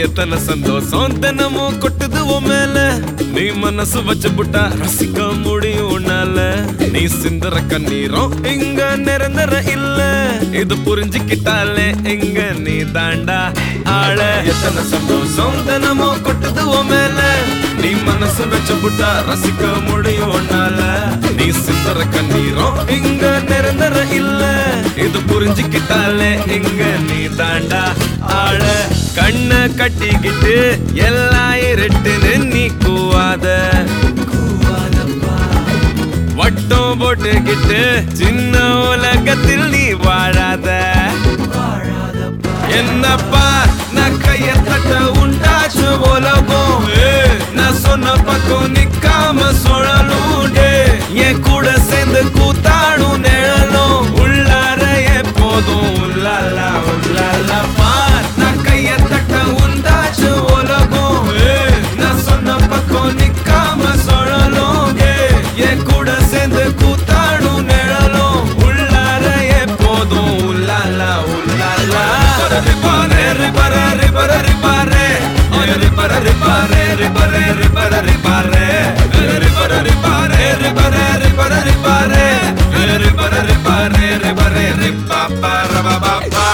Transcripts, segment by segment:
எத்தனை சந்தோஷம் தினமும் கொட்டுது உன் மேல நீ மனசு வச்சு புட்டா ரசிக்க முடியும் உன்னால நீ சிந்தற கண்ணீரும் இங்க நிரந்தர இல்ல இது புரிஞ்சுக்கிட்டாலே இங்க நீ தாண்டா ஆள எத்தனை சந்தோஷம் தினமும் கொட்டுது உன் மேல நீ மனசு வச்சு புட்டா ரசிக்க முடியும் உன்னால நீ சிந்தற கண்ணீரும் இங்க நிரந்தர இல்ல இது புரிஞ்சுக்கிட்டாலே இங்க நீ தாண்டா ஆள கண்ண கட்டிக்கிட்டு எல்லாம் இருட்டுன்னு நீ கூவாத வட்டம் போட்டுக்கிட்டு சின்ன உலகத்தில் நீ வாழாத என்னப்பா நான் கைய தட்ட உண்டாச்சு உலகம் நான் சொன்ன பக்கம் நிக்காம சுழலும் என் கூட சேர்ந்து கூத்தாடும் நிழலும் உள்ளார எப்போதும் உள்ளாலா உள்ளாலா பார் நான் கைய தட்ட உண்டாச்சு உலகம் நான் சொன்ன பக்கம் நிக்காம சுழலும் என் கூட சேர்ந்து கூத்தாடும் நிழலும் உள்ளார எப்போதும் உள்ளாலா உள்ளாலா ரிபாரே ரிபாரே ரிபாரே ரிபாரே ரிபாரே ரிபாரே ரிபாரே ரிபாரே ரிபாரே ரிபாரே ரிபாரே ரிபாரே ரிபாரே ரிபாரே ரிபாரே ரிபாரே ரிபாரே ரிபாபா ரபாபா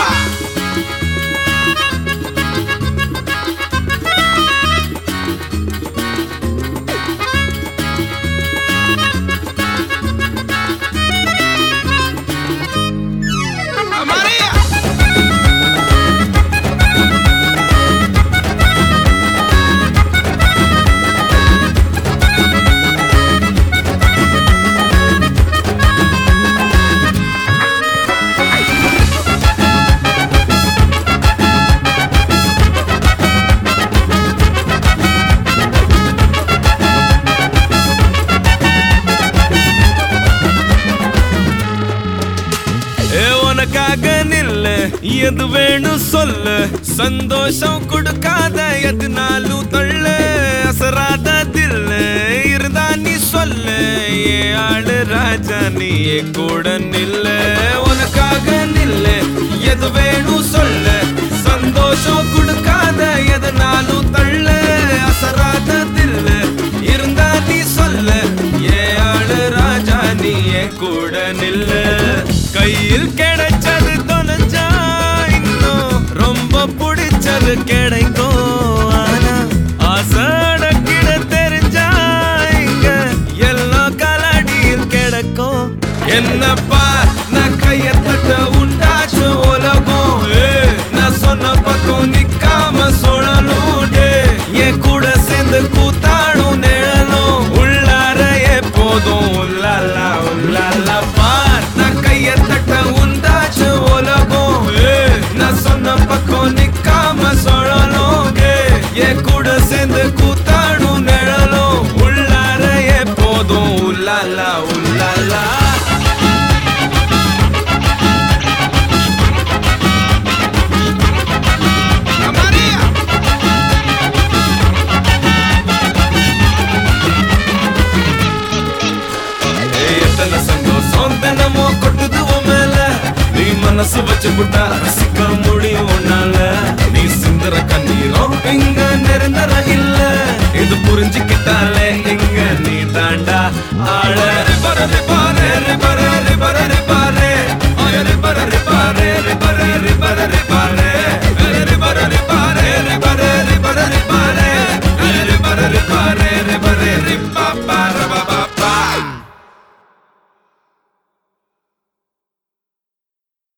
உனக்காக நில்ல எது வேணும் சொல்லு சந்தோஷம் கொடுக்காத எதுனாலும் தள்ள அசராத தில்ல இருந்தா நீ சொல்லு ஏ ஆளு ராஜா நீ கூட நில்ல உனக்காக நில்ல எது வேணும் சொல்லு சந்தோஷம் கொடுக்காத எதுனாலும் தள்ள அசராத தில்ல இருந்தா நீ சொல்லு ஏ ஆளு ராஜா நீ கூட நில்ல கையில் கிடைச்சது தொலைஞ்சா இன்னும் ரொம்ப பிடிச்சது கிடைக்கும் ஆனா ஆசடக்கிட தெரிஞ்சா இங்க எல்லாம் கலடியில் கிடைக்கும் என்னப்பா நான் கைய தட்ட உண்டாச்சு உலகம் நான் சொன்ன பக்கம் நிக்காம சுழலும் என் கூட சேர்ந்து கூத்தாடும் நிழலும் உள்ளார எப்போதும் உள்ளாலா உள்ளாலா பார் நான் கைய தட்ட உண்டாச்சு உலகம் நான் சொன்ன பக்கம் நிக்காம சுழலும் என் கூட சேர்ந்து கூத்தாடும் நிழலும் உள்ளார எப்போதும் உள்ளாலா உள்ளாலா சந்தோஷம் தினமும் கொட்டுது உன் மேல நீ மனசு வச்சு புட்டா ரசிக்க முடியும் உன்னால நீ சிந்தற கண்ணீரும் இங்க நிரந்தர இல்ல இது புரிஞ்சுக்கிட்டாலே இங்க நீ தாண்டா ஆள ரிபாரே ரிபாரே ரிபாரே ரிபாரே ரிபாரே ரிபாரே ரிபாரே ரிபாரே ரிபாரே